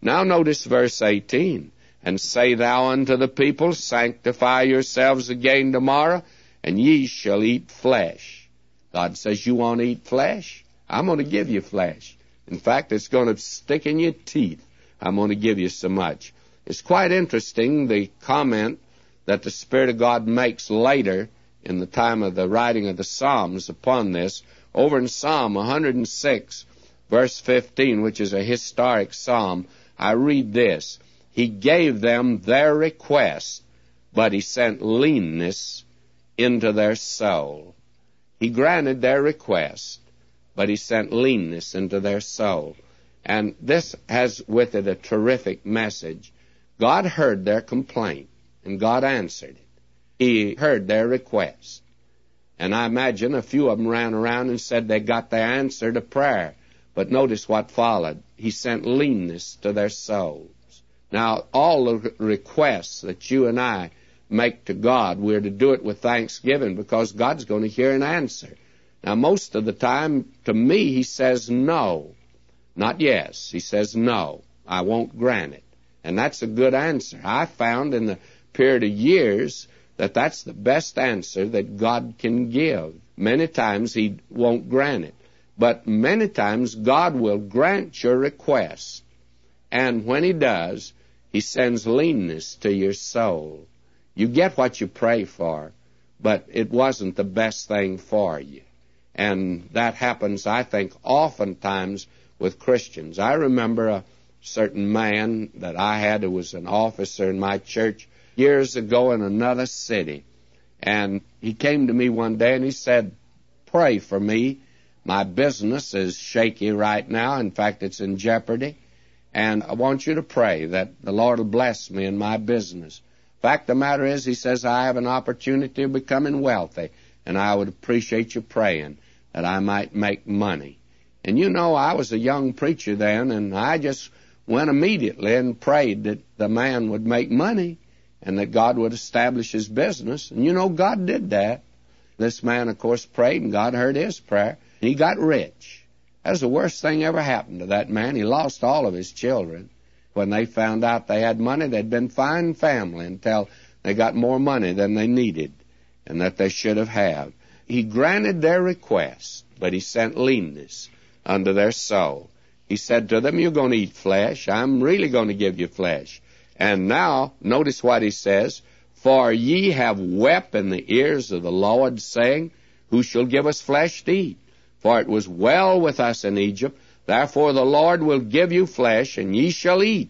Now notice verse 18. And say thou unto the people, sanctify yourselves again tomorrow, and ye shall eat flesh. God says, you want to eat flesh? I'm going to give you flesh. In fact, it's going to stick in your teeth. I'm going to give you so much. It's quite interesting, the comment that the Spirit of God makes later in the time of the writing of the Psalms upon this. Over in Psalm 106, verse 15, which is a historic psalm, I read this. He gave them their request, but he sent leanness into their soul. He granted their request, but he sent leanness into their soul. And this has with it a terrific message. God heard their complaint, and God answered it. He heard their request. And I imagine a few of them ran around and said they got their answer to prayer. But notice what followed. He sent leanness to their souls. Now, all the requests that you and I make to God, we're to do it with thanksgiving because God's going to hear and answer. Now, most of the time, to me, he says no, not yes. He says no, I won't grant it. And that's a good answer. I found in the period of years that that's the best answer that God can give. Many times he won't grant it, but many times God will grant your request. And when he does, he sends leanness to your soul. You get what you pray for, but it wasn't the best thing for you. And that happens, I think, oftentimes with Christians. I remember a certain man that I had who was an officer in my church years ago in another city. And he came to me one day and he said, pray for me. My business is shaky right now. In fact, it's in jeopardy. And I want you to pray that the Lord will bless me in my business. Fact of the matter is, he says, I have an opportunity of becoming wealthy, and I would appreciate you praying that I might make money. And you know, I was a young preacher then, and I just went immediately and prayed that the man would make money and that God would establish his business. And you know, God did that. This man, of course, prayed, and God heard his prayer. He got rich. That was the worst thing ever happened to that man. He lost all of his children. When they found out they had money, they'd been fine family until they got more money than they needed and that they should have had. He granted their request, but he sent leanness unto their soul. He said to them, you're going to eat flesh. I'm really going to give you flesh. And now, notice what he says, for ye have wept in the ears of the Lord, saying, who shall give us flesh to eat? For it was well with us in Egypt. Therefore the Lord will give you flesh, and ye shall eat.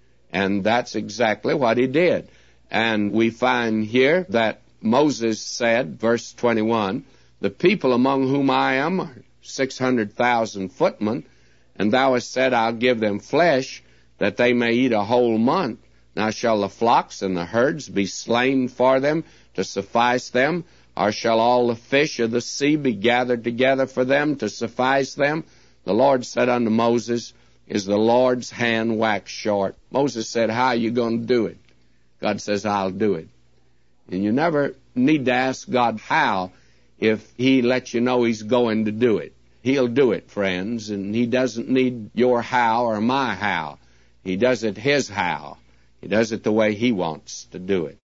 And that's exactly what he did. And we find here that Moses said, verse 21, the people among whom I am are 600,000 footmen, and thou hast said, I'll give them flesh, that they may eat a whole month. Now shall the flocks and the herds be slain for them to suffice them? Or shall all the fish of the sea be gathered together for them to suffice them? The Lord said unto Moses, is the Lord's hand waxed short? Moses said, how are you going to do it? God says, I'll do it. And you never need to ask God how if he lets you know he's going to do it. He'll do it, friends, and he doesn't need your how or my how. He does it his how. He does it the way he wants to do it.